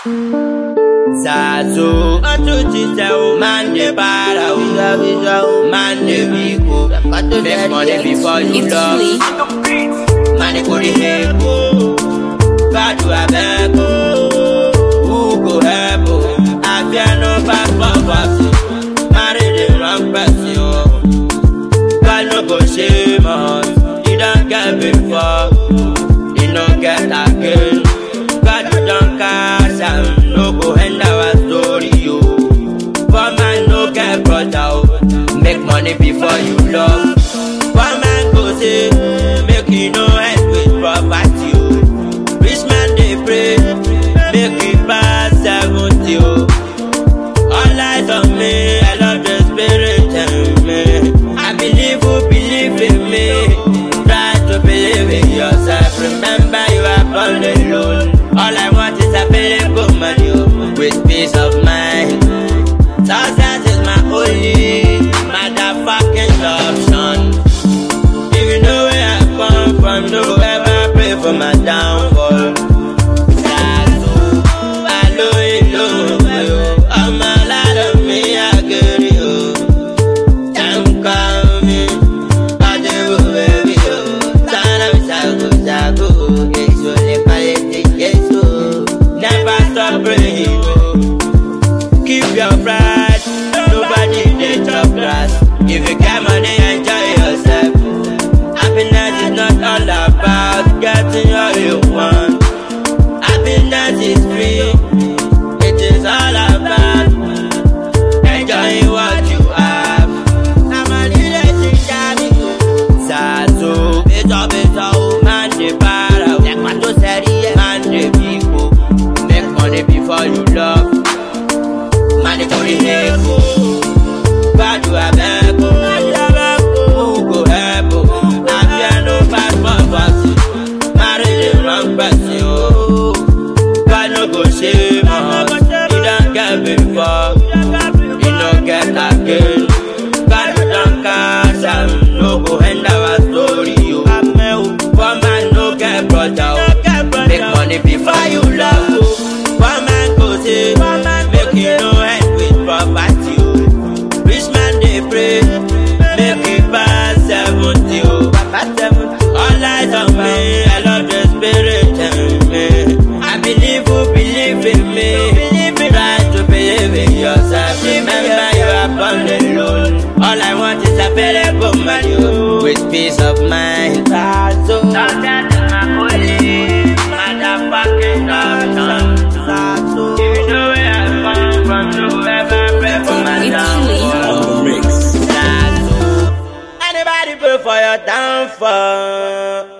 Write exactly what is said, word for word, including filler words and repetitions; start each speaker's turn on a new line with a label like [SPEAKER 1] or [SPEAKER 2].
[SPEAKER 1] Zazo, man de para, man de vico. Make money before you love. Man de go the help, God you have help. Who go help? I fear no bad poverty. Marry the wrong person. God no go shame us. You don't get before, you don't get again. God you don't cash and no go end our story, yo. For man no get brother, make money before you love. For man go say, make you no end with property, yo. Rich man they pray, make it pass seventy, yo. All eyes on me, I love the spirit in me. I believe who believe in me. Try to believe in yourself. Remember you are born alone. All I want is a available money with peace of mind. Success is my only motherfucking option. If you know where I come from, don't ever pray for my downfall. Zazo, I know you know you. I'm a lot of me, I get you. I'm coming, but they will baby you. Sana Zago, Zago, it's only quality, yes, so never stop praying. Keep your pride, nobody they chop grass. If you get money, enjoy yourself. Happiness is not all about getting all you want. Happiness is free, it is all about enjoying what you have. I'm a little thing, Zazo, it's all better, man, the para. Man, the people, make money before you love. Man, go the help, God you have help. Who go help? I fear no bad poverty. Marry the wrong person. God no go shame us. You don't get before, you don't get again. God you don't cash and no go end our story. You for man no get brother. Make money before you love. One man go say, make you no end with property. Rich man they pray, make it pass seventy. All eyes on me, I love the spirit in me. I believe who believe in me. Try to believe in yourself. Remember you are born alone. All I want is a available money with peace of mind. So that is my only motherfucking option. If you know where I come from, whoever pray for my downfall. Anybody pray for your downfall?